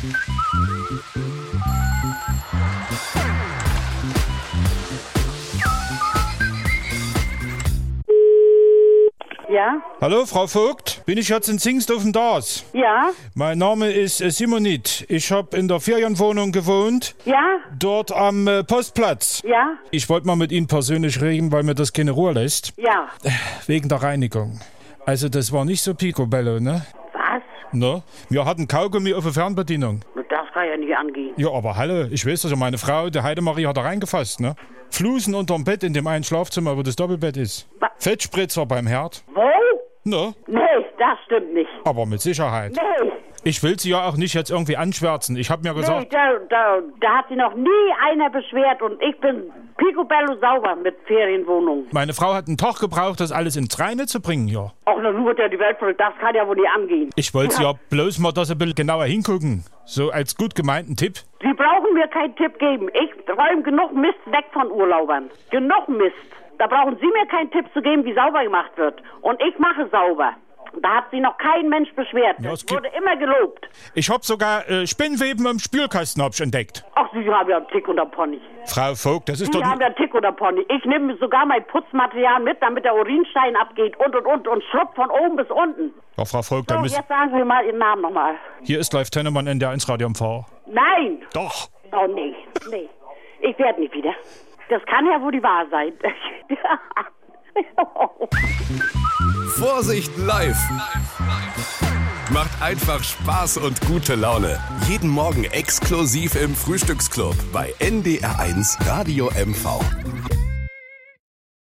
Ja? Hallo, Frau Vogt? Bin ich jetzt in Zingsdorfen das? Ja? Mein Name ist Simonit. Ich habe in der Ferienwohnung gewohnt. Ja? Dort am Postplatz. Ja? Ich wollte mal mit Ihnen persönlich reden, weil mir das keine Ruhe lässt. Ja. Wegen der Reinigung. Also das war nicht so picobello, ne? Was? Ne? Wir hatten Kaugummi auf der Fernbedienung. Das kann ja nicht angehen. Ja, aber hallo, ich weiß doch, meine Frau, die Heidemarie, hat da reingefasst, ne? Flusen unterm Bett in dem einen Schlafzimmer, wo das Doppelbett ist. Was? Fettspritzer beim Herd. Wo? Ne? Nee, das stimmt nicht. Aber mit Sicherheit. Nee. Ich will sie ja auch nicht jetzt irgendwie anschwärzen. Ich habe mir Nee, gesagt... da hat sich noch nie einer beschwert und ich bin picobello sauber mit Ferienwohnung. Meine Frau hat einen Tag gebraucht, das alles ins Reine zu bringen hier. Auch noch nur der die Welt verrückt, das kann ja wohl nicht angehen. Ich wollte ja bloß mal, dass Sie ein bisschen genauer hingucken. So als gut gemeinten Tipp. Sie brauchen mir keinen Tipp geben. Ich räume genug Mist weg von Urlaubern. Genug Mist. Da brauchen Sie mir keinen Tipp zu geben, wie sauber gemacht wird. Und ich mache sauber. Da hat sich noch kein Mensch beschwert. Ja, Es wurde immer gelobt. Ich hab sogar Spinnweben im Spülkasten entdeckt. Ach, Sie haben ja einen Tick unter Pony. Frau Vogt, das ist Sie doch... haben ja einen Tick unter Pony. Ich nehme sogar mein Putzmaterial mit, damit der Urinstein abgeht und schrubb von oben bis unten. Ja, Frau Vogt, So, dann müssen... jetzt sagen Sie mal Ihren Namen nochmal. Hier ist Live Tennemann NDR1 Radioempfang. Nein! Doch. Oh, nee. Ich werde nicht wieder. Das kann ja wohl die Wahr sein. Vorsicht live! Macht einfach Spaß und gute Laune. Jeden Morgen exklusiv im Frühstücksclub bei NDR1 Radio MV.